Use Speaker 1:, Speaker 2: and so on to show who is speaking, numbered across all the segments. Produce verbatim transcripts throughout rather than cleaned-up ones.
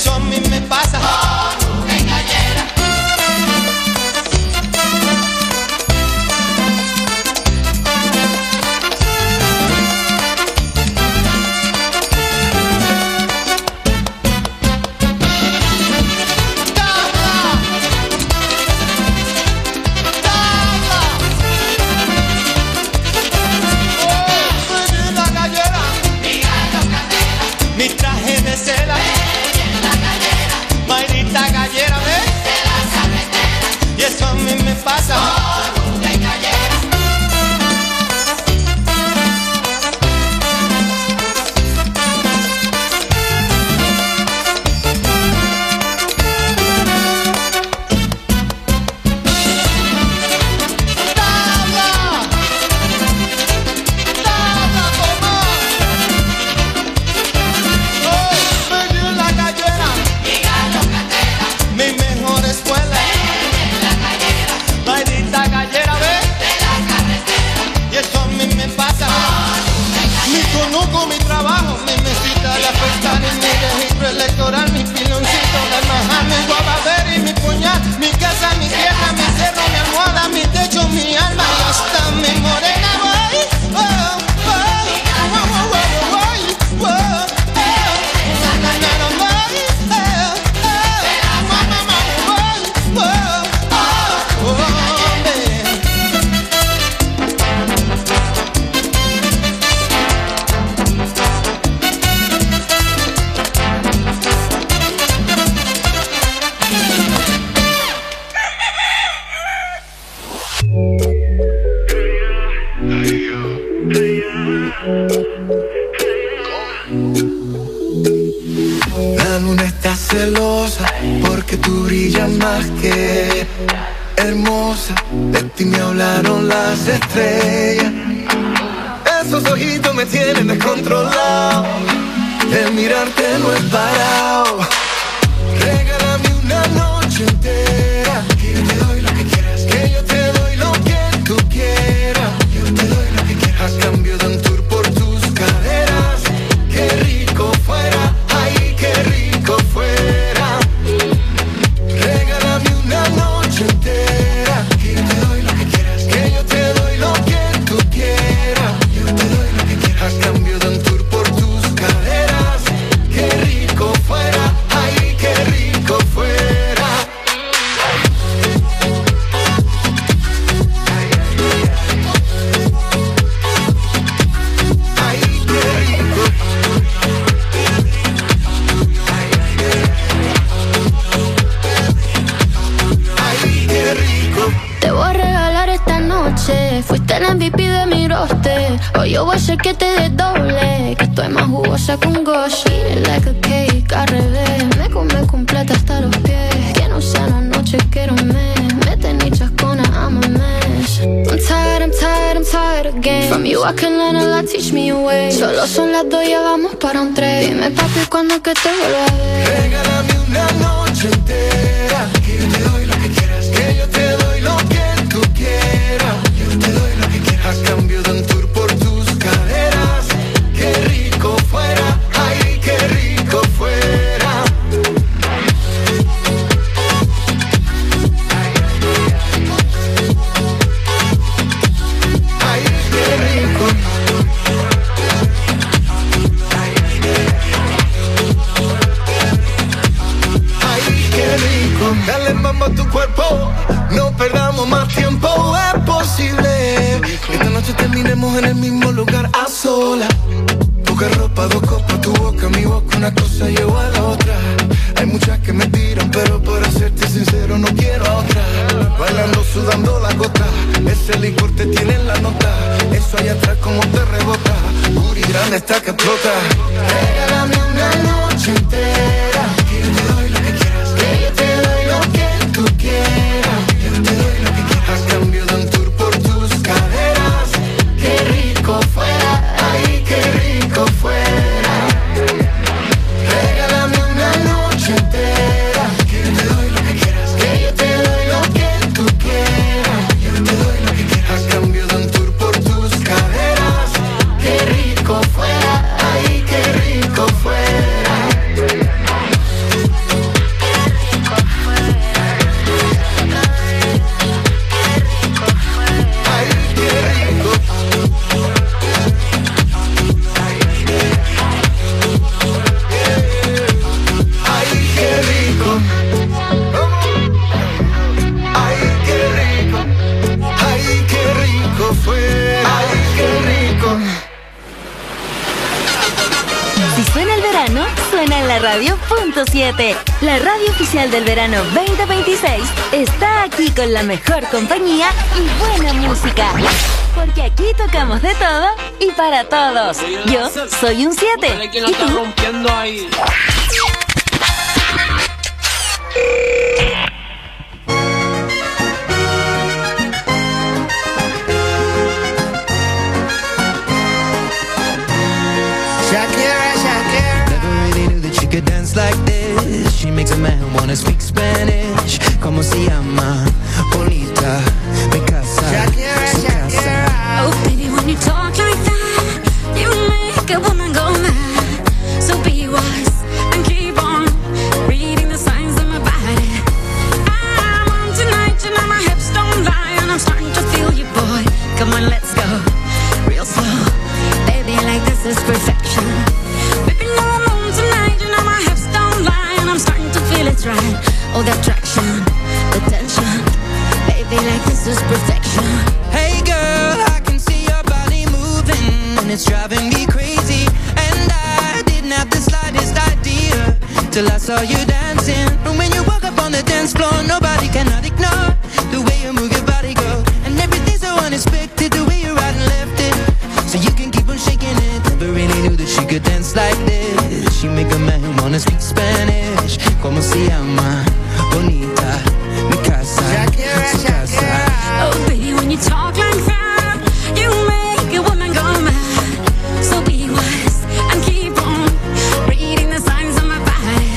Speaker 1: eso a mí me pasa.
Speaker 2: Con una gallera.
Speaker 1: Mi traje de seda,
Speaker 2: la gallera,
Speaker 1: maldita gallera, ¿ves?
Speaker 2: de la carretera,
Speaker 1: Y eso a mí me pasa.
Speaker 2: con una gallera.
Speaker 1: Mi mejor escuela,
Speaker 2: La gallera,
Speaker 1: maldita gallera, ¿ves?
Speaker 2: de la carretera,
Speaker 1: Y eso a mí me pasa. Mi conuco, mi trabajo, mi mesita, la pestaña, mi registro electoral, mi piloncito, la maja, mi guababera y mi puñal, mi casa, mi tierra, mi cerro, mi almohada, mi techo, mi alma y hasta mi morena, voy, oh, oh, oh, oh, oh, oh, oh, oh.
Speaker 3: La luna está celosa porque tú brillas más que hermosa. De ti me hablaron las estrellas. Esos ojitos me tienen descontrolado. El mirarte no es parado. Regálame una noche entera, que yo te doy lo que quieras, que yo te doy lo que tú quieras. Yo te doy lo que quieras a cambio de un tour por tus caderas. Qué rico fuera, ay, qué rico fuera. Regálame una noche entera, que yo te doy lo que quieras, que yo te doy lo que tú quieras. Yo te doy lo que quieras a cambio de un tour por tus caderas. Qué rico fuera, ay, qué rico fuera. Ay, qué rico. Ay, qué rico.
Speaker 4: Te voy a regalar esta noche. Fuiste el M V P de mi roster. Hoy yo voy a hacer que te des doble. Que estoy más jugosa que un gosh. Eat it like a cake, al revés. Me come completa hasta los pies. Que no sea una noche, quiero un mes. Me tenés chascona, I'm a mess. I'm tired, I'm tired, I'm tired again. From you I can learn a lot, teach me a way. Solo son las dos, ya vamos para un tres. Dime papi, ¿cuándo es que te vuelvo a ver?
Speaker 3: Regálame una noche entera, que yo te doy lo que quieras, que yo te doy lo que tú quieras. Yo te doy lo que quieras a cambio de un tour por tus caderas. Qué rico fuera, ay, qué rico fuera. Ay, qué rico. Ay, qué rico. Dale mambo a tu cuerpo, no perdamos más tiempo. Es posible que esta noche terminemos en el mismo lugar a solas. Poca ropa, dos copas, tu boca, mi boca, una cosa lleva a la otra. Hay muchas que me tiran, pero por serte sincero no quiero a otra. Bailando, sudando la gota, ese licor te tiene en la nota. Eso allá atrás como te rebota, booty grande está que explota. Regálame una noche entera, que yo te doy lo que quieras, que yo te doy lo que tú quieras. Yo te doy lo que quieras a cambio de un tour por tus caderas. Qué rico fuera, ay, qué rico fuera. Regálame una noche entera, que yo te doy lo que quieras, que yo te doy lo que tú quieras. Yo te doy lo que quieras a cambio de un tour por tus caderas. Qué rico fuera, ay, qué rico fuera.
Speaker 5: la radio punto siete. La radio oficial del verano veinte veintiséis está aquí con la mejor compañía y buena música. Porque aquí tocamos de todo y para todos. Yo soy un siete. ¿Y tú?
Speaker 6: Rompiendo ahí.
Speaker 3: Shakira, Shakira. Never really knew that she could dance like this. She makes a man wanna speak Spanish. Como se llama? Bonita, mi casa. Shakira, Shakira.
Speaker 7: Oh, baby, when you talk like that, you make a woman go mad. So be wise and keep on reading the signs of my body. I'm on tonight, you know my hips don't lie, and I'm starting to feel you, boy. Come on, let's go real slow. Baby, like this is perfection. Baby, no, I'm on tonight, you know my hips don't lie, and I'm starting to feel it's right. Oh, the attraction, the tension. Baby, like this is perfection.
Speaker 3: Hey girl, I can see your body moving, and it's driving me crazy. And I didn't have the slightest idea till I saw you dancing. And when you walk up on the dance floor, nobody cannot ignore the way you move your body, girl. And everything's so unexpected, the way you right and left it, so you can keep on shaking it. Never really knew that she could dance like this. She make a man wanna speak Spanish. Como se llama? Bonita, mi casa,
Speaker 7: Shakira,
Speaker 3: su casa.
Speaker 7: Oh, baby, when you talk like that, you make a woman go mad. So be wise and keep on reading the signs of my body.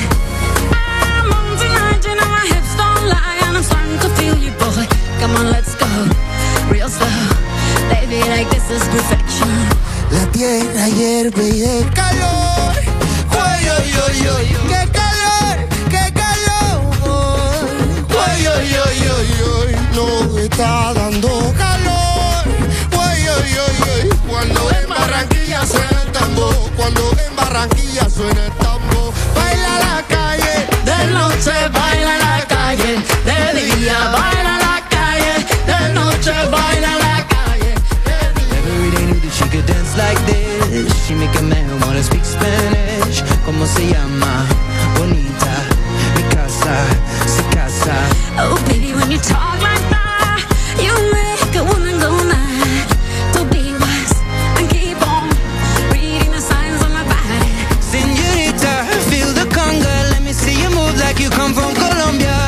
Speaker 7: I'm on tonight, you know my hips don't lie, and I'm starting to feel you, boy. Come on, let's go real slow. Baby, like this is perfection.
Speaker 3: La tierra hierve y el calor. Ay, ay, ay, ay, qué calor, qué calor. Ay, ay, ay, ay, ay, no está dando calor. Ay, ay, ay, ay, cuando en Barranquilla suena el tambor, cuando en Barranquilla suena el tambor. Baila la calle, de noche baila la calle, de día baila la calle, de noche baila la calle. Never really knew that she could dance like this. She make a man wanna speak Spanish. Como se llama? Bonita, mi casa, su casa.
Speaker 7: Oh, baby, when you talk like that, you make a woman go mad. So be wise and keep on reading the signs on my body.
Speaker 3: Señorita, feel the conga. Let me see you move like you come from Colombia.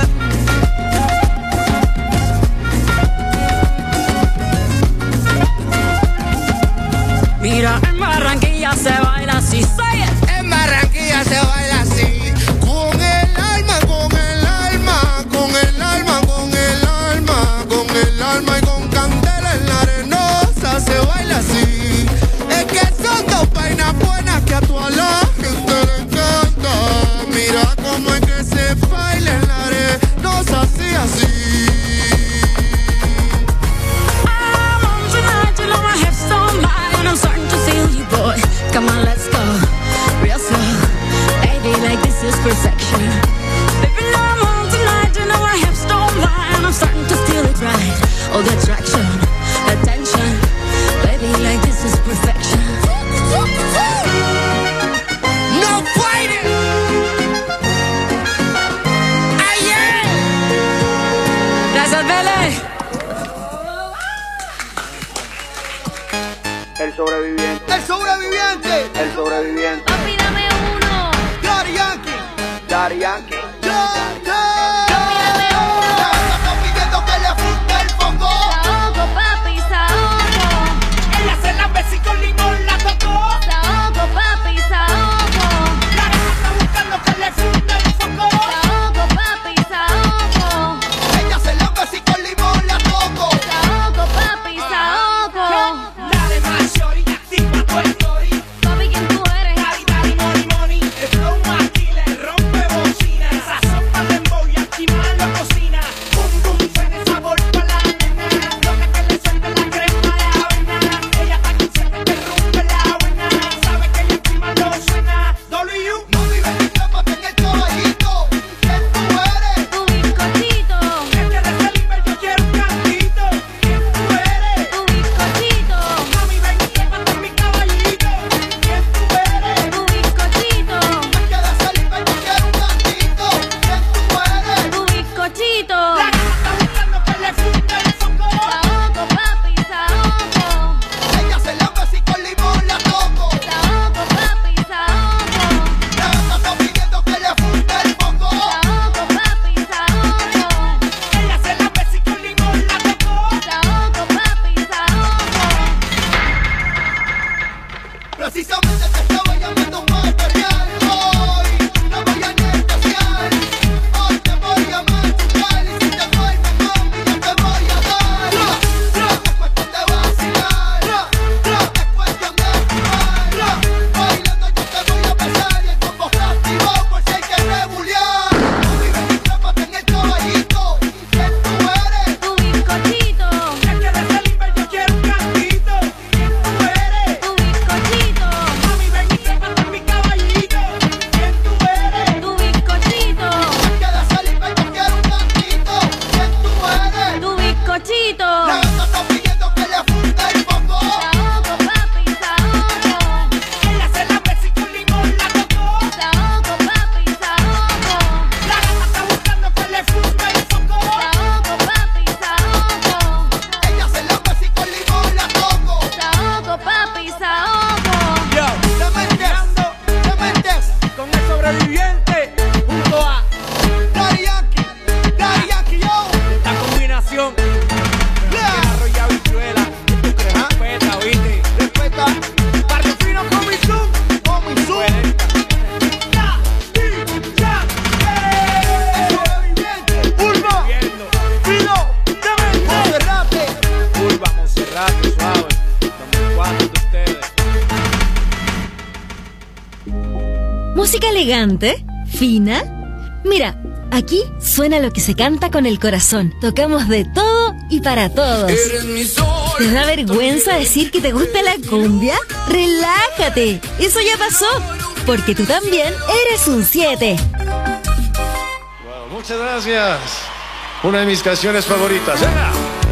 Speaker 7: Mira, en Barranquilla se baila así, say it.
Speaker 3: En Barranquilla se baila así. Con el alma, con el alma, con el alma, con el alma, con el alma y con candela en la arenosa se baila así. Es que son dos vainas buenas que a toda la gente le encanta. Mira cómo es que se baila en la arenosa así, así.
Speaker 7: I'm on tonight, you know my hips don't lie, and I'm starting to feel you, boy. Come on, let's go real slow. Baby, like this is perfection. Baby, no, I'm on tonight, you know my hips don't lie, and I'm starting to feel it right. Oh, the attraction, the tension. Baby, like this is perfection.
Speaker 3: No fighting. Ayer.
Speaker 7: Gracias, Bele.
Speaker 6: El sobreviviente.
Speaker 1: El sobreviviente.
Speaker 6: El sobreviviente.
Speaker 4: Papi, dame uno.
Speaker 1: Daddy Yankee.
Speaker 6: Daddy Yankee.
Speaker 1: Yankee.
Speaker 4: Dame uno.
Speaker 1: Estamos pidiendo que le funda el foco.
Speaker 4: Saoco, papi, saoco.
Speaker 2: En la cena Bessie con limón la tocó.
Speaker 4: Saoco, papi, saoco.
Speaker 2: La nena está buscando que le funda el foco.
Speaker 4: Saoco, papi, saoco.
Speaker 1: Ella se la Bessie con limón la toco.
Speaker 4: Saoco, papi, saoco.
Speaker 2: Dale más shorty, activa tu story.
Speaker 4: Papi, ¿quién tú eres?
Speaker 2: Dale, dale, money, money. El flow aquí le rompe bocina.
Speaker 5: elegante, fina. Mira, aquí suena lo que se canta con el corazón. Tocamos de todo y para todos. ¿Te da vergüenza decir que te gusta la cumbia? ¡Relájate! Eso ya pasó, porque tú también eres un siete.
Speaker 8: Wow, muchas gracias. Una de mis canciones favoritas. ¡Venga!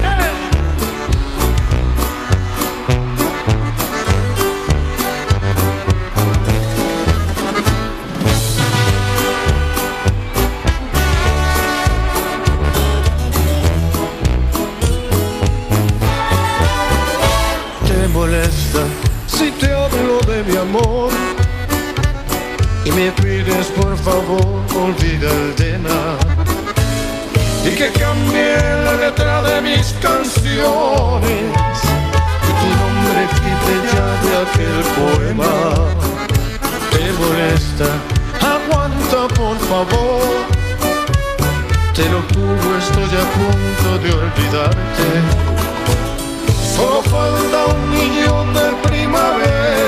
Speaker 3: Molesta si te hablo de mi amor y me pides por favor olvida el tema y que cambie la letra de mis canciones y tu nombre quite ya de aquel poema. Te molesta, aguanta por favor, te lo juro, estoy a punto de olvidarte. Solo falta un millón de primaveras,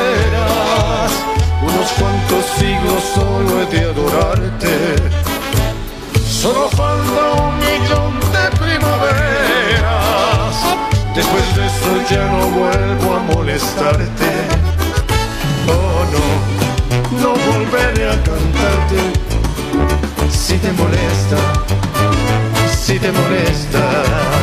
Speaker 3: unos cuantos siglos solo he de adorarte. Solo falta un millón de primaveras, después de eso ya no vuelvo a molestarte. Oh no, no volveré a cantarte. Si te molesta, si te molesta.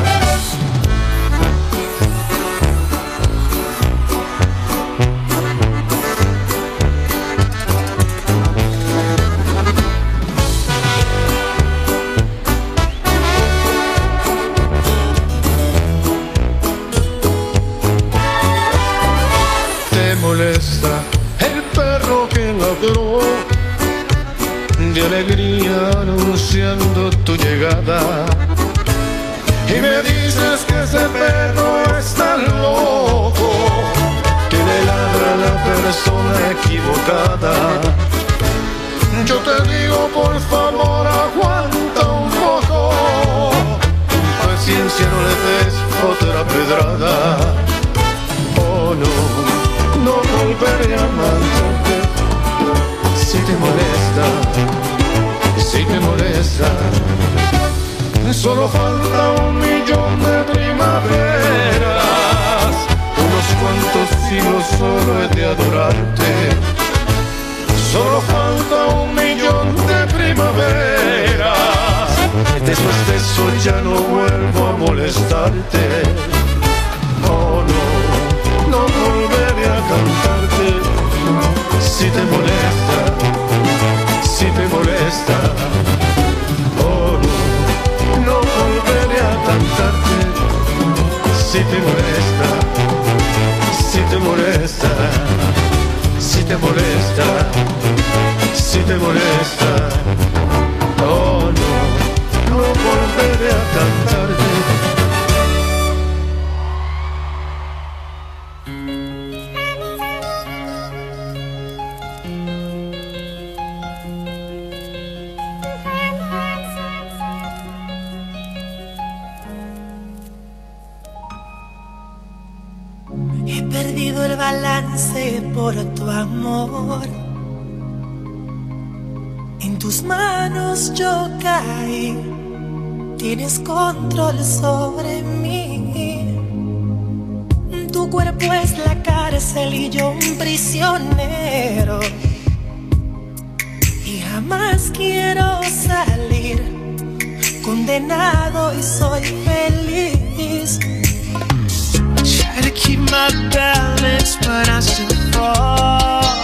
Speaker 3: El perro que ladró de alegría anunciando tu llegada y me dices que ese perro está loco, que le ladra a la persona equivocada. Yo te digo por favor aguanta un poco, paciencia, no le des otra pedrada. Oh no, no volveré a amarte. Si te molesta, si te molesta, solo falta un millón de primaveras, unos cuantos siglos solo he de adorarte. Solo falta un millón de primaveras, después de eso ya no vuelvo a molestarte. Oh no, no volveré a cantarte. Si te molesta, si te molesta. Oh no, no volveré a cantarte. Si te molesta, si te molesta, si te molesta, si te molesta. Oh no, no volveré a cantarte.
Speaker 9: Perdido el balance por tu amor. En tus manos yo caí. Tienes control sobre mí. Tu cuerpo es la cárcel y yo un prisionero. Y jamás quiero salir. Condenado y soy feliz. Try to keep my balance, but I still fall.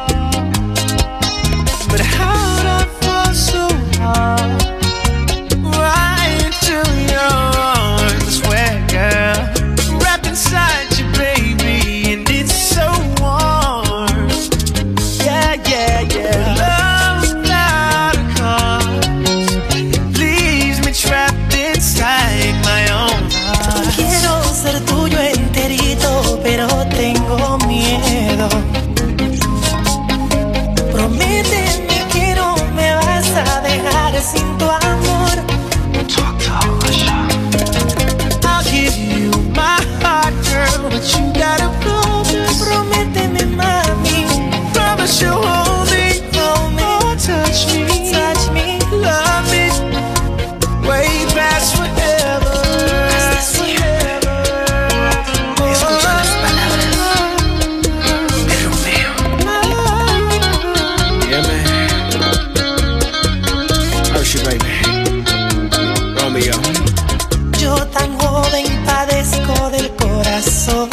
Speaker 9: But how'd I fall so hard? Right into your arms, where girl, wrapped inside you, baby, and it's so warm. Yeah, yeah, yeah. Love's not a cause, leaves me trapped inside my own heart. Quiero ser tuyo enterito, pero tengo miedo miss you, baby. Romeo.
Speaker 3: Yo tan joven padezco del corazón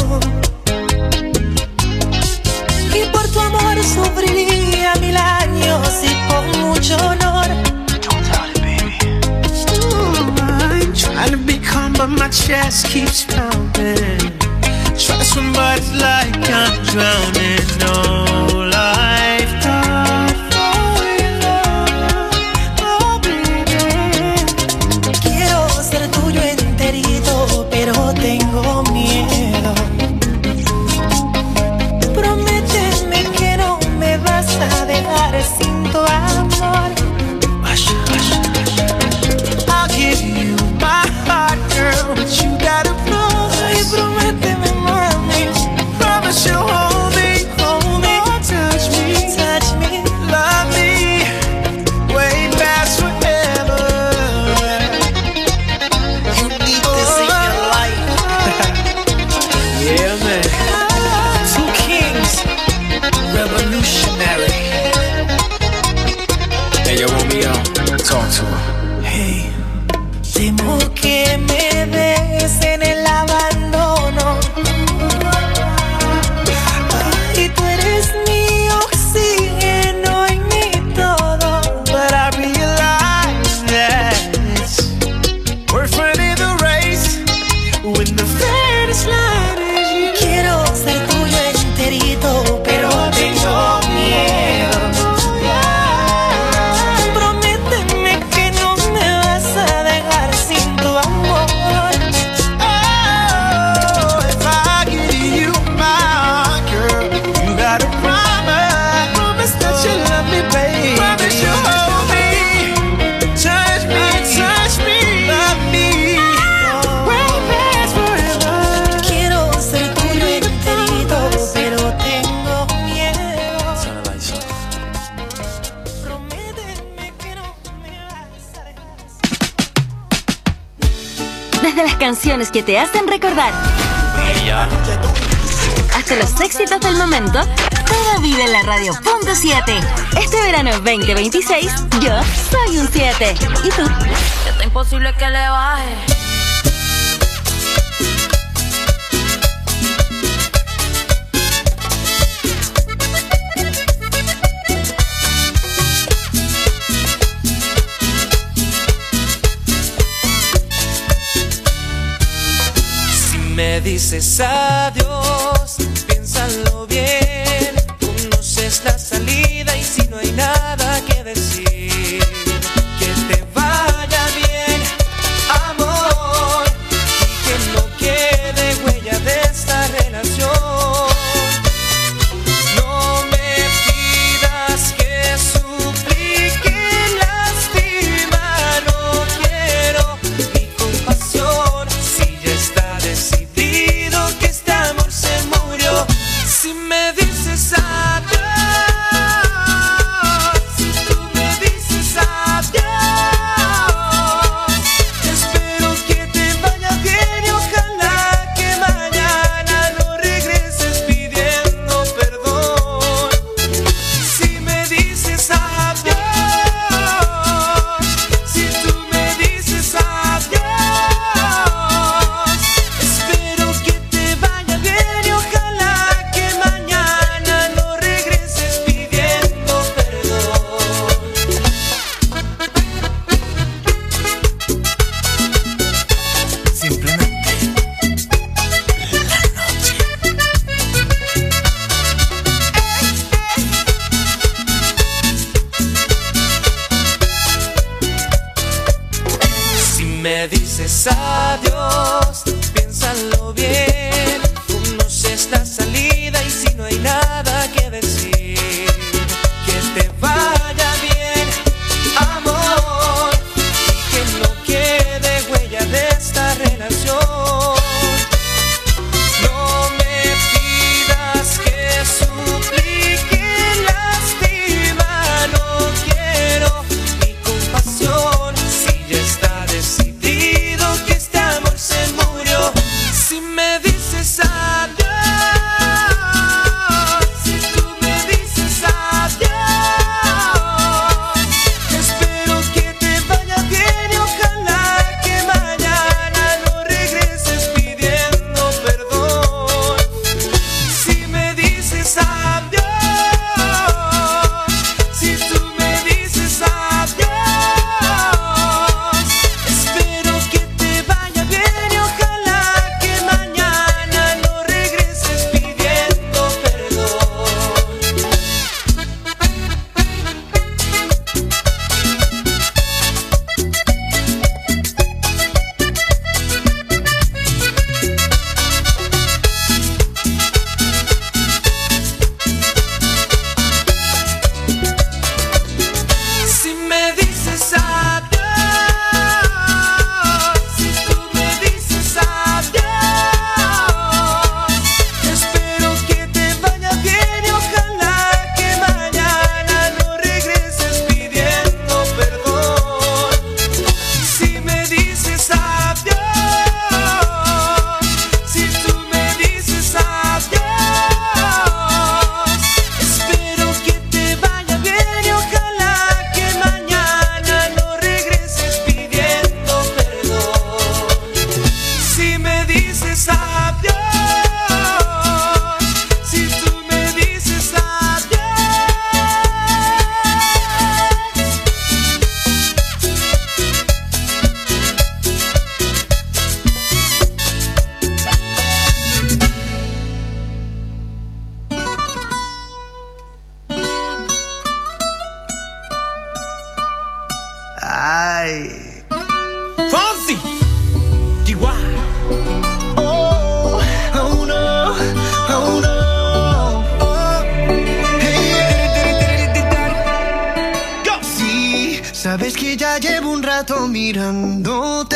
Speaker 3: y por tu amor sufriría mil años y con mucho honor.
Speaker 9: Don't doubt it, baby. Ooh, I'm trying to be calm, but my chest keeps pounding. Try to swim, but it's like I'm drowning. No lifetime for your love, oh baby.
Speaker 3: Quiero ser tuyo enterito, pero tengo miedo. Prométeme que no me vas a dejar sin tu amor.
Speaker 9: Hush, hush, hush. I'll give you my heart, girl, but you gotta promise.
Speaker 3: Ay, prométeme, mami.
Speaker 9: Promise you'll hold me, hold me, oh, touch me,
Speaker 3: Touch me.
Speaker 9: love me, way past forever.
Speaker 3: You need this in your life.
Speaker 9: Yeah, man. Two kings, revolutionary. Hey, yo, Romeo, talk to her.
Speaker 3: Hey, temo que me des en el abandono. Y tú eres mi oxígeno y mi todo.
Speaker 9: But I realize that we're running the race when the finish line is you.
Speaker 3: Quiero ser tuyo enterito, pero tengo miedo. Prométeme que no me vas a dejar sin tu amor.
Speaker 9: Oh, if I give you my heart, girl, you gotta promise, promise that you love me, baby. Promise you'll hold me, touch me, touch me, love me, way past forever.
Speaker 3: Quiero ser tuyo enterito, pero tengo miedo. Prométeme que no me vas a dejar sin.
Speaker 5: Desde las canciones que te hacen recordar hasta los éxitos del momento, todo vive en la radio punto siete. Este verano veinte veintiséis, yo soy un siete. ¿Y tú?
Speaker 10: Está imposible que le baje.
Speaker 11: Si me dices adiós, piénsalo bien. Conoces la salida y si no hay nada que decir, que te vaya bien, amor, y que no quede huella de esta relación. No me pidas que suplique, lástima, no quiero ni compasión. Si ya está decidido que este amor se murió. Si me dices adiós, si tú me dices adiós, espero que te vaya bien y ojalá que mañana no regreses pidiendo perdón. Si me dices adiós, si tú me dices adiós, espero que te vaya bien y ojalá que mañana no regreses pidiendo perdón.
Speaker 9: Simplemente la noche.
Speaker 11: Si me dices adiós, piénsalo bien. Conoces la salida y si no hay nada que decir, que te vaya bien, amor, y que no quede huella de esta relación. No me pidas que suplique, lástima, no quiero ni compasión. Si ya está decidido que este amor se murió. Si me
Speaker 3: Ay.
Speaker 9: Fonsi. Chihuahua.
Speaker 3: Oh, oh no, oh no. Oh. Hey, yeah. Sí, sabes que ya llevo un rato mirándote.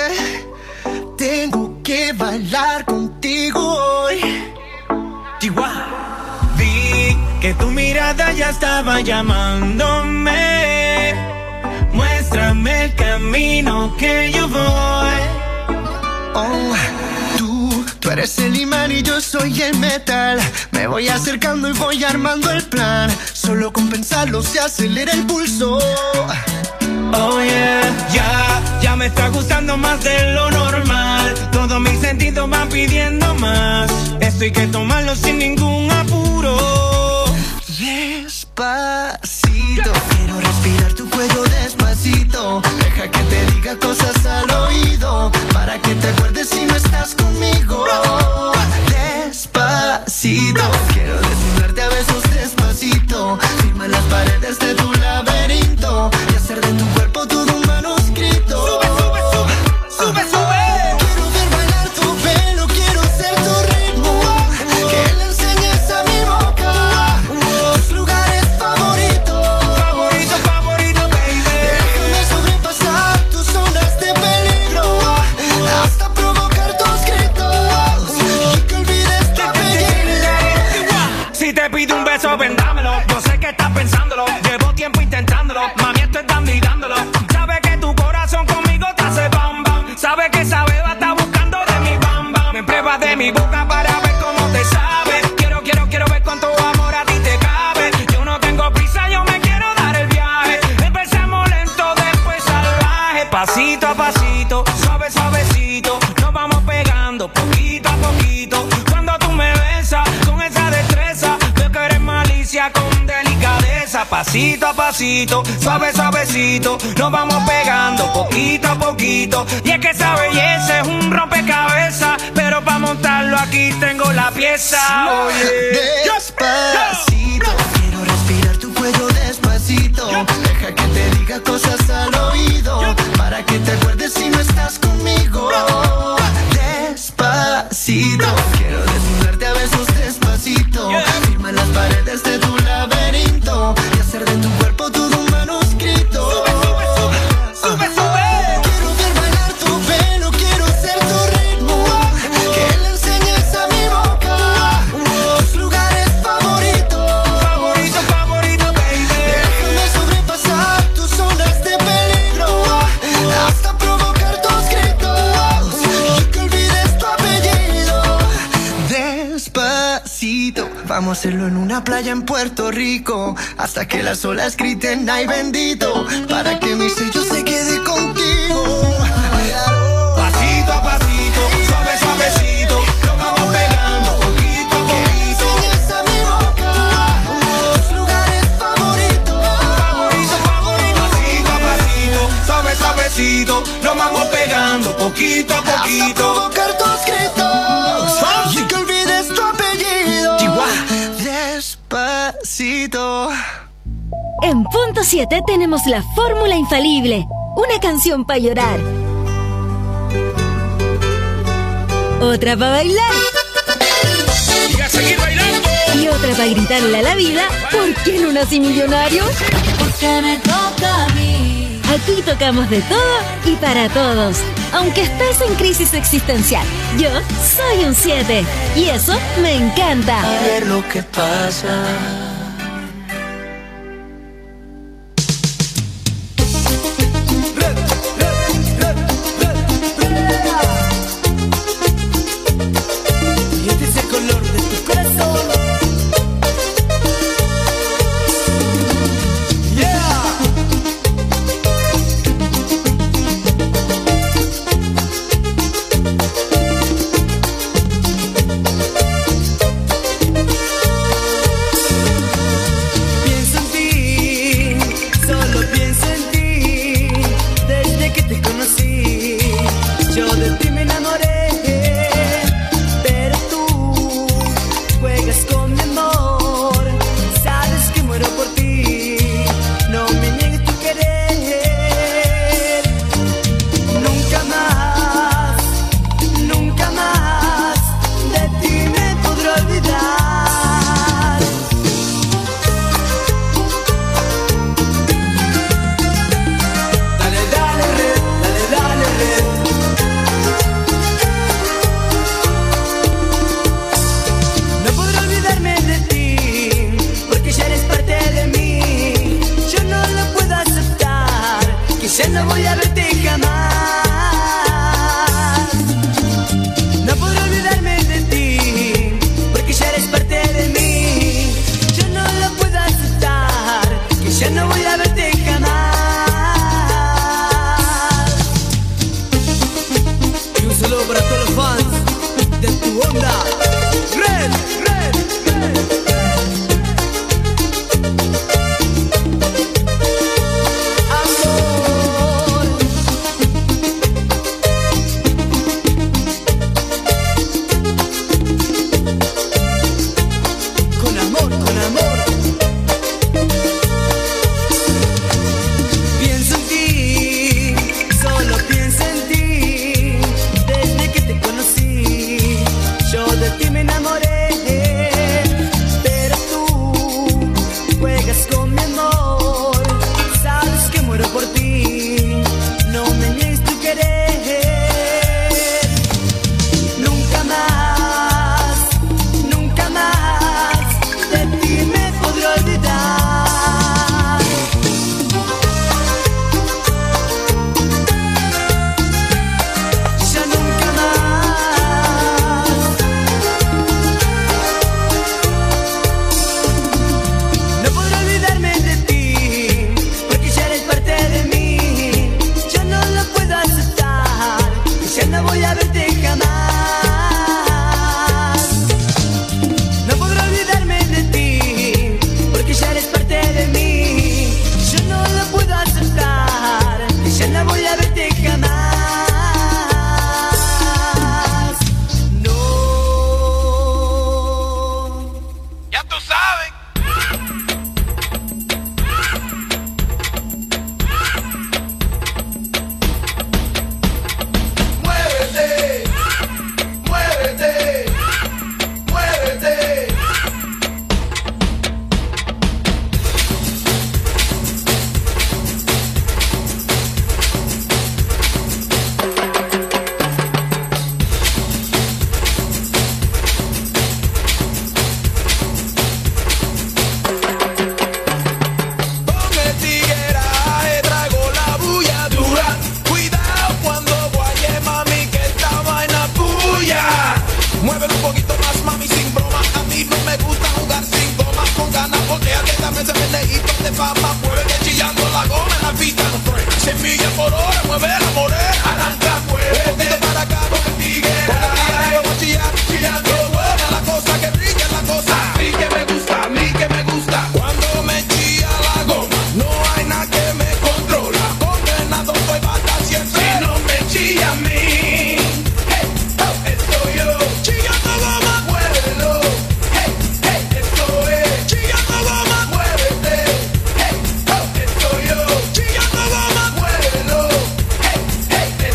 Speaker 3: Tengo que bailar contigo hoy.
Speaker 9: Chihuahua. Vi que tu mirada ya estaba llamándome. Muéstrame el camino que yo voy.
Speaker 3: Oh, tú, tú eres el imán y yo soy el metal. Me voy acercando y voy armando el plan. Solo con pensarlo se acelera el pulso.
Speaker 9: Oh yeah, ya, ya me está gustando más de lo normal. Todos mis sentidos van pidiendo más. Esto hay que tomarlo sin ningún apuro.
Speaker 3: Despacito, quiero respirar tu cuello despacito. Deja que te diga cosas al oído, para que te acuerdes si no estás conmigo. Despacito, quiero desnudarte a besos despacito. Firma las paredes de tu laberinto y hacer de tu cuerpo todo un manuscrito.
Speaker 9: Sube, sube, sube, sube, sube.
Speaker 3: Quiero ver bailar tu pelo, quiero ser tu ritmo. Que le enseñes a mi boca tus lugares favoritos.
Speaker 9: Favorito, favorito, baby.
Speaker 3: Déjame sobrepasar tus zonas de peligro hasta provocar tus gritos y que olvides tu apellido.
Speaker 9: Si te pido un beso, vendámelo. Yo sé que estás pensándolo. Llevo tiempo intentándolo. Mami, esto es dando y dándolo. Sabe que tu corazón conmigo te hace bam bam. Sabe que esa beba está buscando de mi bam bam. Me pruebas de mi boca para ver cómo te sabe. Quiero, quiero, quiero ver cuánto amor a ti te cabe. Yo no tengo prisa, yo me quiero dar el viaje. Empecemos lento, después salvaje. Pasito a pasito, suave, suavecito. Nos vamos pegando poquito a poquito. Cuando tú me besas con esa destreza, veo que eres malicia con delicadeza. Pasito a pasito, suave, suavecito. Nos vamos pegando poquito a poquito. Y es que esa belleza es un rompecabezas, pero para montarlo aquí tengo la pieza. Oye,
Speaker 3: despacito, quiero respirar tu cuello despacito. Deja que te diga cosas al oído, para que te acuerdes si no estás conmigo. Despacito, quiero desnudarte a besos despacito. Firma las paredes de tu laberinto y hacer de tu cuerpo todo un manuscrito.
Speaker 9: Sube, sube, sube, sube, sube.
Speaker 3: Quiero ver bailar tu pelo, quiero ser tu ritmo. Que le enseñes a mi boca tus lugares favoritos.
Speaker 9: Favorito, favorito, baby.
Speaker 3: Déjame sobrepasar tus zonas de peligro hasta provocar tus gritos y que olvides tu apellido. Despacito, vamos a hacerlo en una playa en Puerto Rico, hasta que las olas griten ay bendito, para que mi sello se quede contigo.
Speaker 9: Pasito a pasito, suave, suavecito. Nos vamos pegando poquito a poquito.
Speaker 3: Enseñas a mi boca tus lugares favoritos.
Speaker 9: Favorito, favorito. Pasito a pasito, suave, suavecito. Nos vamos pegando poquito a
Speaker 3: Hasta
Speaker 9: poquito.
Speaker 3: provocar tus gritos y que olvides tu apellido. Despacito.
Speaker 5: En punto siete tenemos la fórmula infalible. Una canción para llorar. Otra para bailar.
Speaker 9: Y a seguir bailando.
Speaker 5: Y otra para gritarle a la vida, ¿por qué no nací millonario?
Speaker 10: Porque me toca a mí.
Speaker 5: Aquí tocamos de todo y para todos. Aunque estés en crisis existencial, yo soy un siete. Y eso me encanta.
Speaker 3: A ver lo que pasa.
Speaker 9: Y este es el color de tu corazón. Yeah.
Speaker 3: verte jamás. No podré olvidarme de ti, porque ya eres parte de mí. Yo no lo puedo aceptar, que ya no voy a verte jamás. Y un saludo para todos los fans de tu onda. Red, red, red. Hey,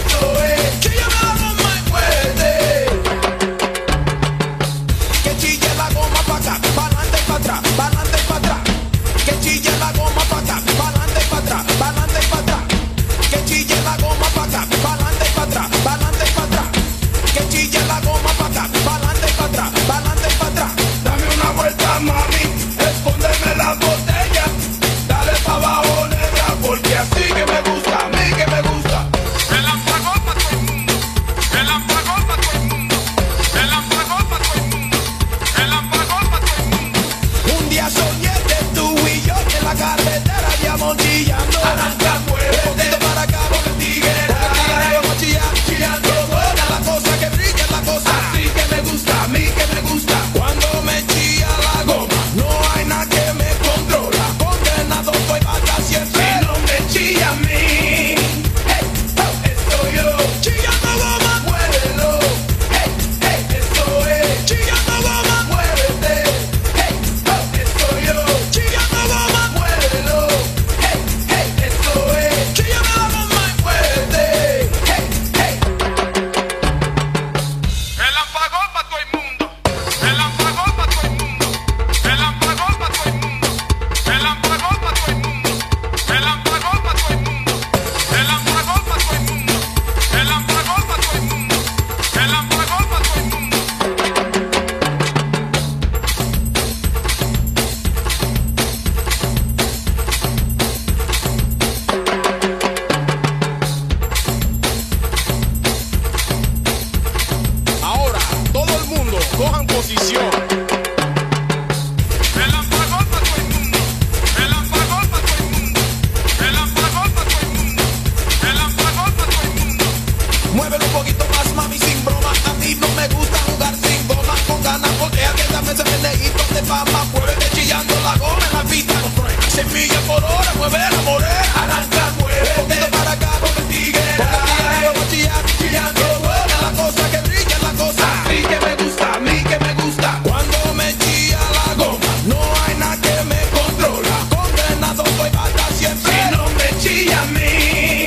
Speaker 12: Videitos de fama, muévete chillando la goma en la pista. Seis millas por hora, mueve la morena. Arranca, mueve. Un poquito para acá, con el tigre. Con el tigre, vamos a chillar, chillando. Buena la cosa, que brilla la cosa. A mí que me gusta, a mí que me gusta. Cuando me chilla la goma, no hay nada que me controla. Condenado voy a estar siempre. Si no me chilla a mí.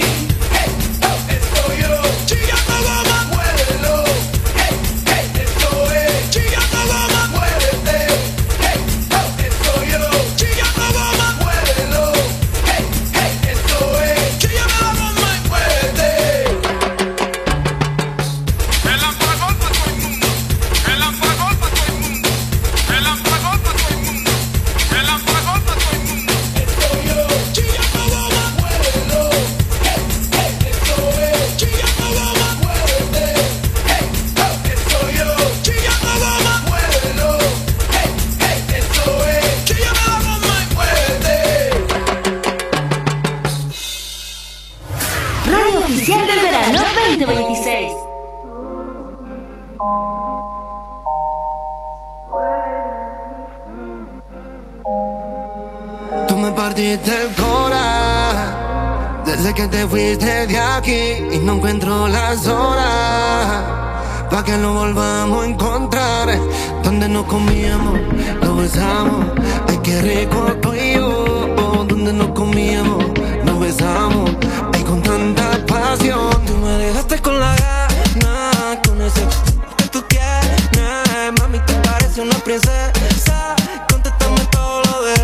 Speaker 3: El cora, desde que te fuiste de aquí y no encuentro las horas pa' que lo volvamos a encontrar. Donde nos comíamos, nos besamos, ay qué rico tú y yo. Donde nos comíamos, nos besamos, ay con tanta pasión. Tú me dejaste con la gana, con ese que tú tienes. Mami, tú pareces una princesa, contéstame todo lo de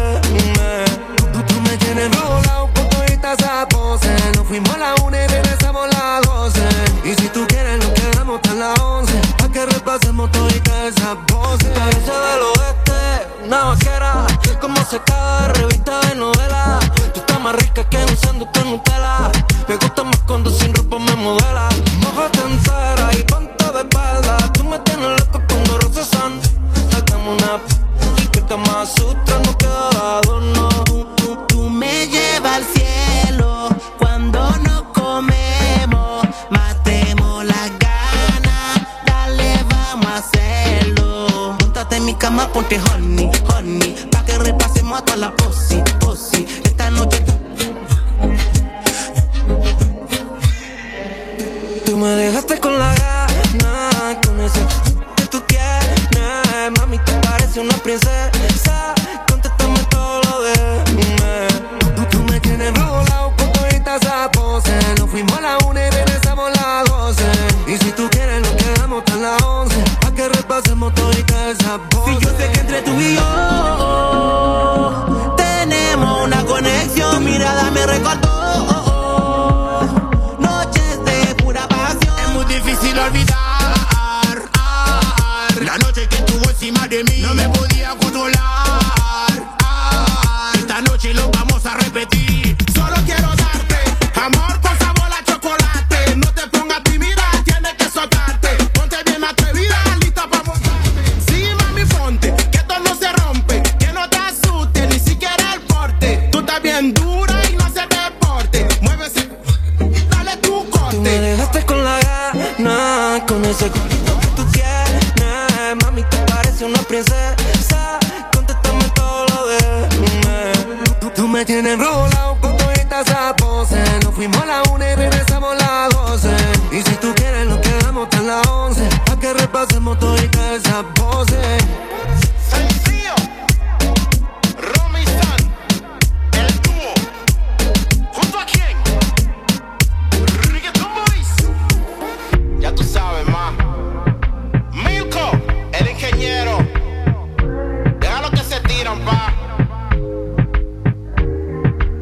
Speaker 3: enrolado con toditas esas poses. Nos fuimos a la una y regresamos a las doce. Y si tú quieres nos quedamos hasta las once pa' que repasemos toditas esas voces. Parece del oeste, una vaquera como secada de revista de novela. Tú estás más rica que un sándwich con Nutella. Me gusta más cuando sin ropa me modela. Mójate entera y ponte de espalda. Tú me tienes loco cuando rocesan. Hagamos una p*** que Kama Sutra no queda adorno.
Speaker 13: Me lleva al cielo cuando nos comemos, matemos las ganas, dale vamos a hacerlo. Móntate en mi cama, ponte honey, honey, pa' que repasemos a toda la posi, posi. Esta noche
Speaker 3: tú me dejaste con la gana, con ese que tú tienes. Mami, te parece una princesa, contéstame todo lo de enrolado con toditas esas poses. Nos fuimos a la una y regresamos a las doce. Y si tú quieres nos quedamos hasta las once pa' que repasemos toditas esas poses.
Speaker 13: Si yo sé que entre tú y yo tenemos una conexión. Tu mirada me recordó noches de pura pasión.
Speaker 12: Es muy difícil olvidar la noche que estuvo encima de mí. No me podía controlar. Esta noche lo vamos a repetir. Solo quiero darte amor con sabor a chocolate. No te pongas tímida, tienes que soltarte. Ponte bien atrevida, lista para montarte. Sí, mami, ponte, que esto no se rompe. Que no te asuste, ni siquiera el porte. Tú estás bien dura y no haces deporte. Muévese, dale tu corte.
Speaker 3: Tú me dejaste con la gana, con ese que tú tienes. Mami, tú pareces una princesa, contéstame todo lo de tú, tú me tienes enrolado con toditas esas poses. Nos fuimos a la una y regresamos a las doce. Y si tú quieres nos quedamos hasta las once pa' que repasemos toditas esas voces.
Speaker 12: Sencillo, Romy San, el dúo. ¿Junto a quién? Reggaeton Boys. Ya tú sabes, ma. Milko, el ingeniero. Deja lo que se tiran, pa.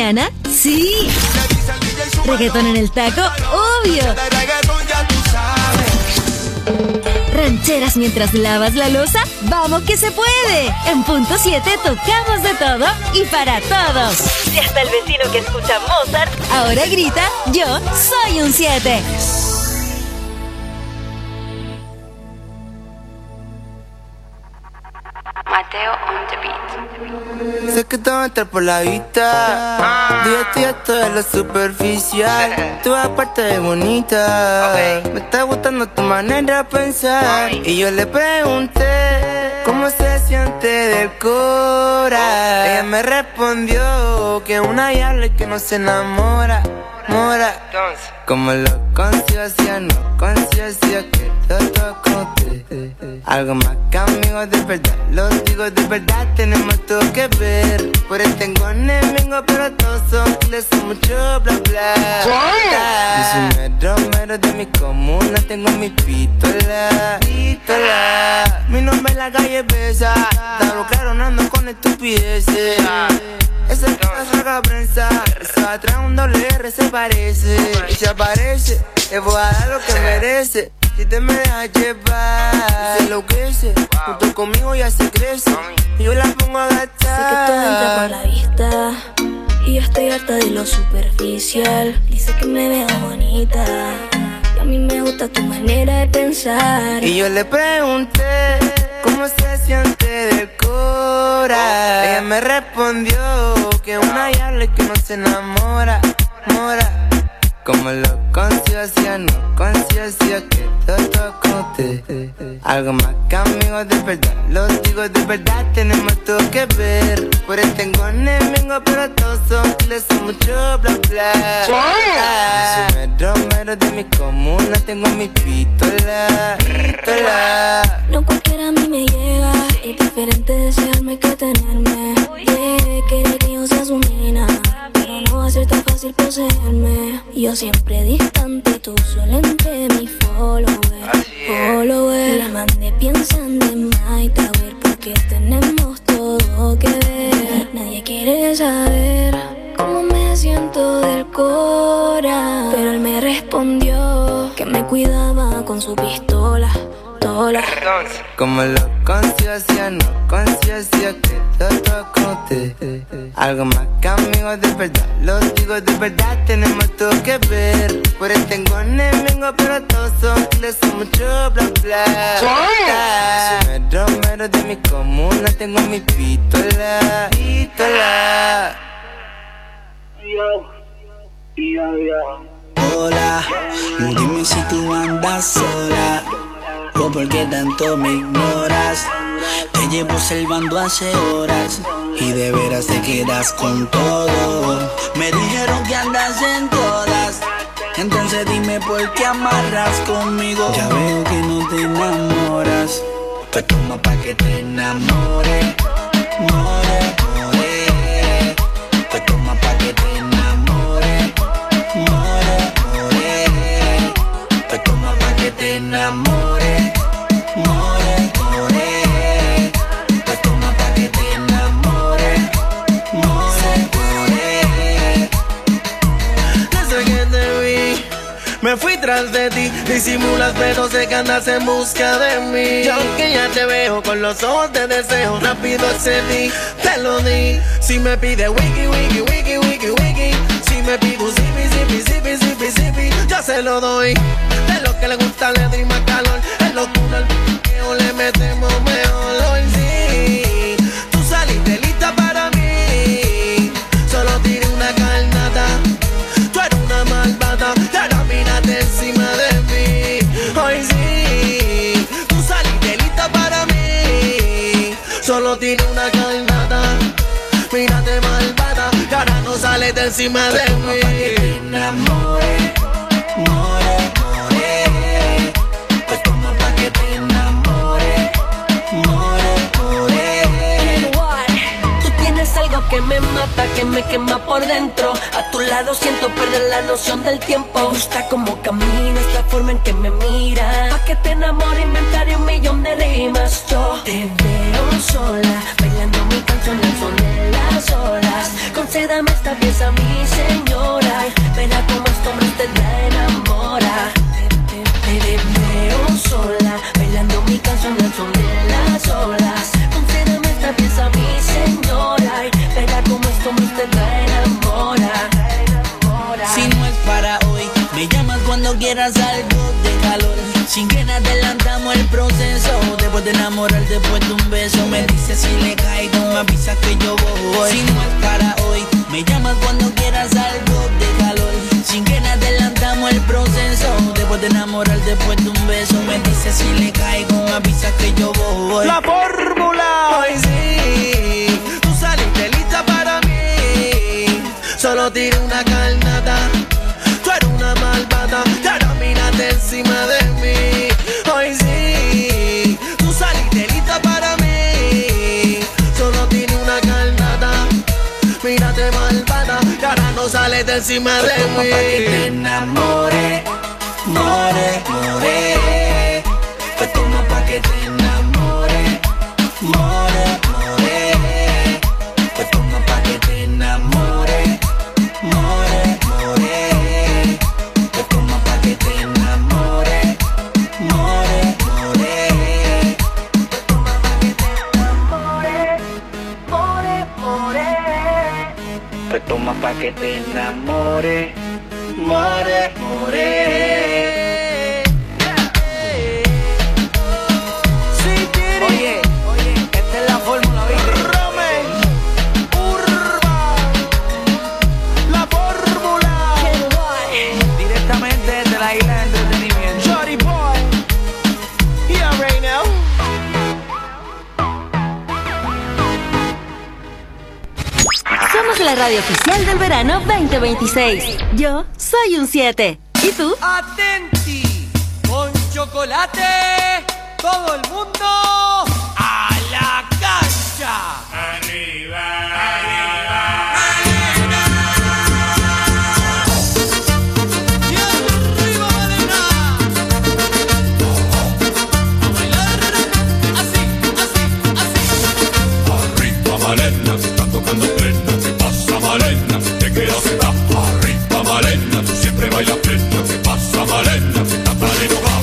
Speaker 5: mañana? Sí. Reggaetón en el taco, obvio. Rancheras mientras lavas la loza, ¡vamos que se puede! En punto siete tocamos de todo y para todos. Si hasta el vecino que escucha Mozart ahora grita, yo soy un siete.
Speaker 14: Mateo on the beat.
Speaker 13: Sé que te va a entrar por la vista. Día a día esto es lo superficial. Tú aparte de bonita. Okay. Me está gustando tu manera de pensar. Y yo le pregunté cómo se siente del cora. Ella me respondió que una diabla y que no se enamora. Mora. Como lo conciencia, no conciencia que todo conté. Algo más que amigos de verdad, los digo de verdad, tenemos todo que ver. Por él tengo enemigos, pero todos son les son mucho bla bla. Yo soy mero mero de mi comuna, tengo mi pistola, pistola. Mi nombre en la calle pesa, está claro, no ando con estupideces. Esa es la saga prensa, esa atrás un doble R se parece. Y se aparece, le voy a dar lo que merece. Si te me dejas llevar, se enloquece. Junto conmigo ya se crece y yo la pongo a gastar.
Speaker 15: Sé que todo entra por la vista y yo estoy harta de lo superficial. Dice que me veo bonita y a mí me gusta tu manera de pensar.
Speaker 13: Y yo le pregunté cómo se siente del cora. Ella me respondió que una diabla y que no se enamora, mora. Como lo conciencia, no conciencia que todo conté. Algo más que amigos de verdad, los digo de verdad, tenemos todo que ver. Por él tengo enemigos, pero todos son les son mucho bla bla. Yo soy mero mero de mi comuna, tengo mi pistola, pistola.
Speaker 15: No cualquiera a mí me llega, es diferente desearme que tenerme. Yeah, quiere que yo sea su nena, pero no va a ser tan fácil poseerme. Yo siempre distante, tú solo entre mi follower, follower. La mandé pensando en Maita, a ver porque tenemos todo que ver. Nadie quiere saber cómo me siento del cora, pero él me respondió que me cuidaba con su pistola.
Speaker 13: Como lo conciencia, no conciencia que todo conté. Algo más que amigos de verdad, los digo de verdad, tenemos todo que ver. Por él tengo enemigos, pero todos son les son mucho bla bla. Soy mero mero de mi comuna, tengo mi pistola, pistola.
Speaker 16: Yo, yo, yo. Hola, dime si tú andas sola o por qué tanto me ignoras. Te llevo salvando hace horas y de veras te quedas con todo. Me dijeron que andas en todas, entonces dime por qué amarras conmigo. Ya veo que no te enamoras, pues toma pa' que te enamore. More, more, pues toma pa' que te enamore. More, more, pues toma pa' que te enamore. More, more, pues toma pa' que te enamore. More, more.
Speaker 1: Desde que te vi, me fui tras de ti. Disimulas pero sé que andas en busca de mí. Y aunque ya te veo con los ojos de deseo, rápido accedí, te lo di. Si me pide wiki, wiki, wiki, wiki, wiki, si me pide un zipi, zipi, zipi, zipi, zipi, yo se lo doy. De lo que le gusta le doy más calor. Es locura el p***eo, le metemos mejor hoy sí. Tú saliste lista para mí, solo tiré una carnata. Tú eres una malvada, y ahora mírate encima de mí. Hoy sí, tú saliste lista para mí, solo tiré una carnata. Mírate malvada, y ahora no sales de encima de mí.
Speaker 16: Que te enamore, more, more, pues toma pa' que te enamore. More, more.
Speaker 17: Tú tienes algo que me mata, que me quema por dentro. A tu lado lado siento perder la noción del tiempo. Me gusta como caminas, la forma en que me miras. Pa' que te enamore inventaré un millón de rimas. Yo te veo sola, bailando mi canción al son de las olas. Concédame esta pieza, mi señora, y verá cómo este hombre usted la enamora. Te, te, te veo sola, bailando mi canción al son de las olas. Concédame esta pieza, mi señora, y verá cómo este hombre usted la enamora.
Speaker 16: Si no es para hoy, me llamas cuando quieras algo de calor. Sin que adelantamos el proceso. Después de enamorar, después de un beso, me dices si le caigo, me avisas que yo voy. Si no es para hoy, me llamas cuando quieras algo de calor. Sin que adelantamos el proceso. Después de enamorar, después de un beso, me dices si le caigo, me avisas que yo voy.
Speaker 9: La fórmula.
Speaker 16: Hoy sí, tú saliste lista para mí. Solo tiré una carnada. Tú eres una malvada, y ahora mírate encima de mí. Hoy sí, tú saliste lista para mí. Solo tiene una carnada, mírate malvada, y ahora no sales de encima de mí. Pa' que te enamore, more, more. Pues toma pa' que te enamore, more, more. Pues toma pa' que te enamore, more, more. Pues toma pa' que te enamore, more, more. Pues toma pa' que te enamore, more, more. Pues toma pa' que te enamore, more, more.
Speaker 9: Oye, oye, esta es la fórmula, ¿viste? Romen, Urban, la fórmula. Directamente desde la isla de entretenimiento. Shorty Boy, yeah, right now.
Speaker 5: Somos la radio oficial del verano veinte veintiséis. Yo soy un siete. ¿Y tú?
Speaker 2: Atenti, con chocolate, todo el mundo a la cancha. Arriba, arriba. Y arriba, Malena. A bailar así, así, así.
Speaker 18: Arriba, Malena, te están tocando plena. ¿Qué pasa, Malena? Te quedas sentada. Arriba, Malena, tú siempre bailas plena. ¿Qué pasa, Malena? Te estás tan enojada.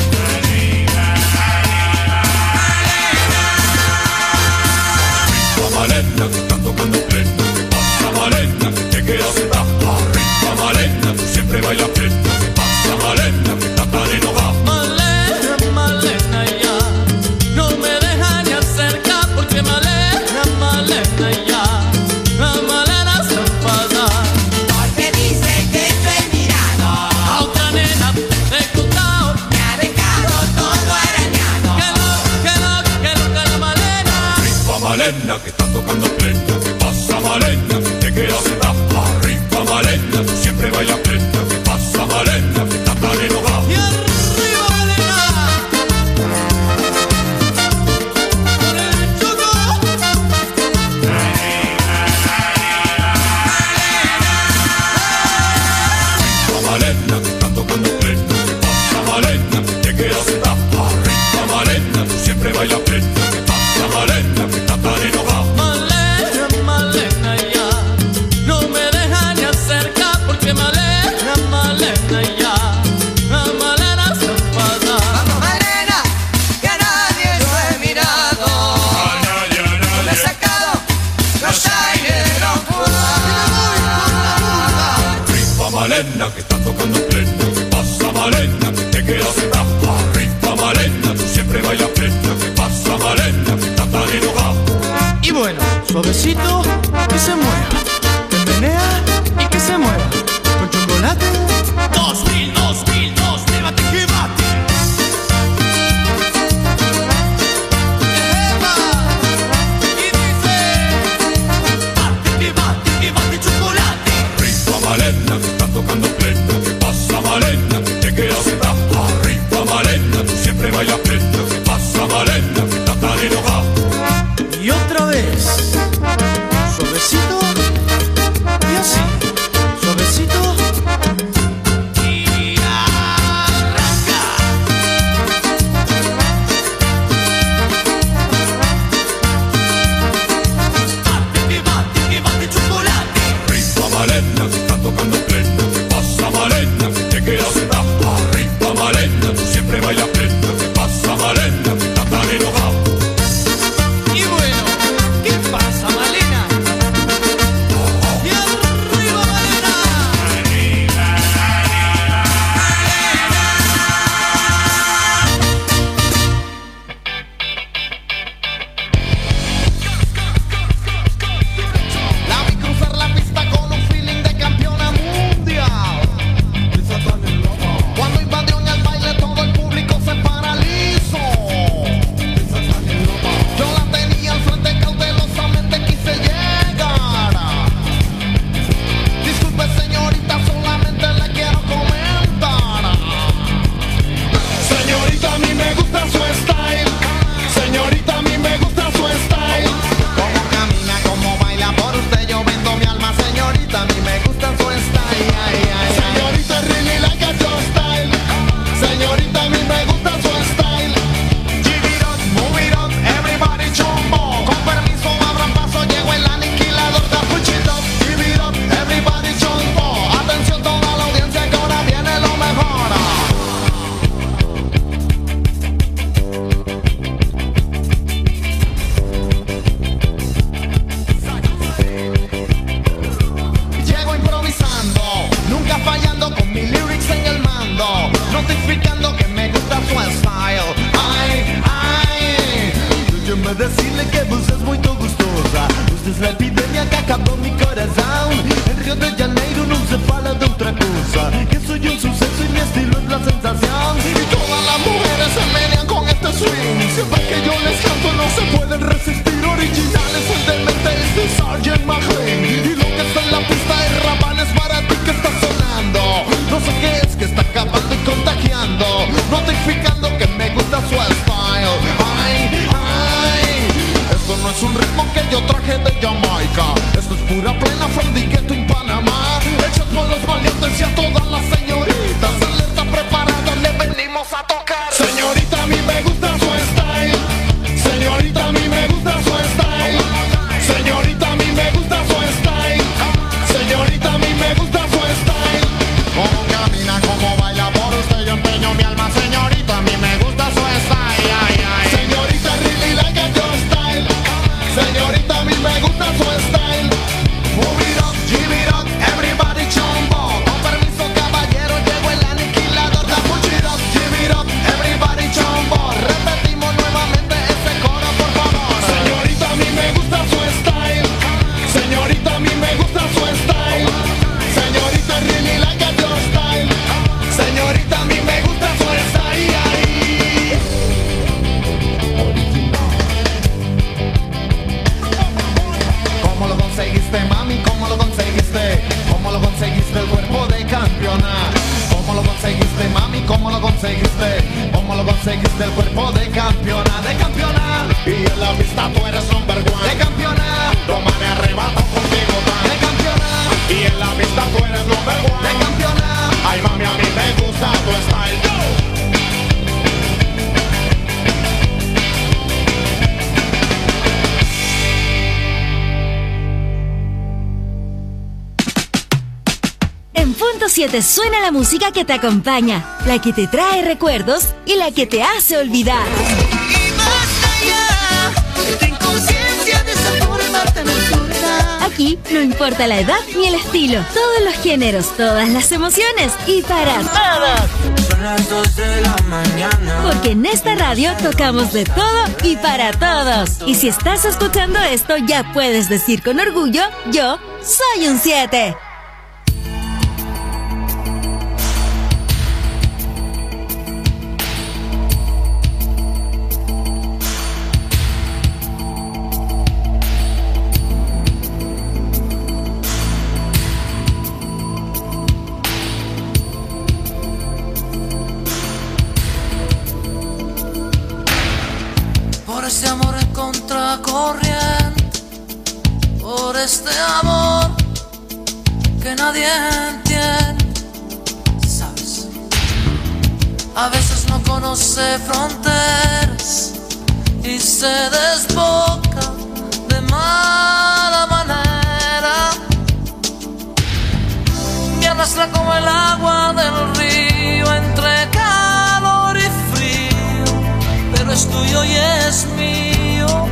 Speaker 18: Malena, te están tocando plena. ¿Qué pasa, Malena? Te quedas sentada. Arriba, Malena, tú siempre bailas plena. ¿Qué pasa, Malena? Que estás tan enojada.
Speaker 2: Malena, Malena, ya no me deja ni acercar porque Malena, Malena, ya la Malena se enfada. Porque dice que estoy mirando a otra nena de Cutao. Me ha dejado todo arañado. Que no, que no, que no, que no, Malena.
Speaker 18: Arriba, Malena, que están tocando plena. ¿Qué pasa, Malena? Te quedas sentada. Arriba, Malena, tú siempre bailas plena. ¿Qué pasa, Malena? Que estás tan enojada.
Speaker 2: Y arriba, Malena. Con el choco.
Speaker 18: Arriba, Malena, que están tocando plena. ¿Qué pasa, Malena? Te quedas sentada. Arriba, Malena, tú siempre bailas plena. ¿Qué pasa, Malena? Que estás tan enojada.
Speaker 2: Malena, Malena, ya no me deja ni acercar porque Malena, Malena, ya la Malena se enfada. Vamos, Malena, que a nadie lo he mirado.
Speaker 18: A nadie, a nadie.
Speaker 2: Me he sacado los aires de locura.
Speaker 18: Arriba, Malena, que están tocando plena. ¿Qué pasa, Malena? Te quedas sentada. Arriba, Malena, tú siempre bailas plena. ¿Qué pasa, Malena? Que estás tan enojada.
Speaker 1: Y bueno, suavecito, que se mueva. Que menea y que se mueva. Con chocolate.
Speaker 2: Dos mil, dos mil, dos, llévate que bate. Eva, y dice, bate que bate, que bate chocolate.
Speaker 18: Arriba, Malena, que están tocando plena. ¿Qué pasa, Malena? Te quedas sentada. Arriba, Malena, tú siempre bailas plena. ¿Qué pasa, Malena? Que estás tan enojada.
Speaker 1: Y otra vez. Suavecito. Y así. Suavecito.
Speaker 3: notificando que me gusta su style. Ay, ay, déjame decirle que vos es muy gustosa. Usted es la epidemia que acabó mi corazón. En Río de Janeiro no se fala de otra cosa, que soy un suceso y mi estilo es la sensación. Y todas las mujeres se menean con este swing. Siempre que yo les canto no se pueden resistir. Originales fuertemente es de Sergeant McLean. Y lo que está en la pista es rabanes para ti que está sonando. No sé qué es que está acabando y contagiando, notificando que me gusta su style. Ay, ay, esto no es un ritmo que yo traje de Jamaica. Esto es pura plena from the ghetto en Panamá. Hechos por los valientes y a todas las señoritas. Alerta preparada, le venimos a tocar. Señorita, a mí me gusta su style. Señorita, a mí me gusta su style. Señorita, a mí me gusta su style. Señorita, a mí me gusta su style. Como camina, como baila, por usted yo empeño mi alma. Señorita, a mí me gusta su style. Ay, ay. Señorita, really like a your style. Señorita, a mí me gusta su style. Move it up, give it up, everybody jump up. Con permiso, caballero, llegó el aniquilador. Da push it up, give it up, everybody jump up. Repetimos nuevamente ese coro, por favor. Señorita, a mí me gusta su style. Señorita, a mí me gusta su style. Señorita, really like a your style. Señorita, a mí me gusta su style. ¿Cómo lo conseguiste, mami? ¿Cómo lo conseguiste? ¿Cómo lo conseguiste el cuerpo de campeona? ¿Cómo lo conseguiste, mami? ¿Cómo lo conseguiste? ¿Cómo lo conseguiste el cuerpo de campeona? De campeona. Y en la vista tú eres number one. De campeona. Toma de arrebato contigo, man. De campeona. Y en la vista tú eres number one. De campeona. Ay, mami, a mí me gusta tu style. Go.
Speaker 5: En Punto siete suena la música que te acompaña, la que te trae recuerdos y la que te hace olvidar.
Speaker 3: Y más allá, ten conciencia de esa forma tan absurda.
Speaker 5: Aquí no importa la edad ni el estilo, todos los géneros, todas las emociones y para todos.
Speaker 9: Son las dos de la mañana.
Speaker 5: Porque en esta radio tocamos de todo y para todos. Y si estás escuchando esto, ya puedes decir con orgullo, yo soy un siete.
Speaker 2: Por este amor en contracorriente, por este amor que nadie entiende, ¿sabes? A veces no conoce fronteras y se desboca de mala manera. Me arrastra como el agua del río entre calor y frío, pero es tuyo y es mío.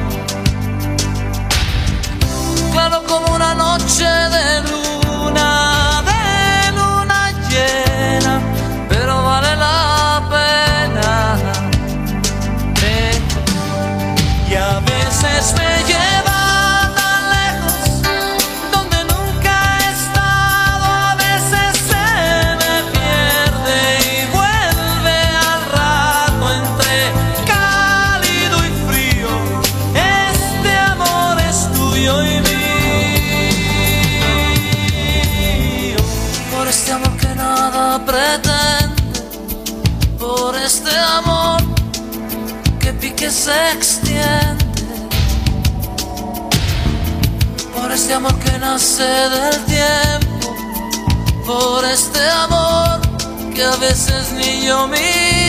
Speaker 2: Claro como una noche de luna, de luna llena, pero vale la pena. Eh. Y a veces me lleva tan lejos, donde nunca he estado. A veces se me pierde y vuelve al rato entre cálido y frío. Este amor es tuyo y mío. Por este amor que nada pretende, por este amor que pique se extiende, por este amor que nace del tiempo, por este amor que a veces ni yo mismo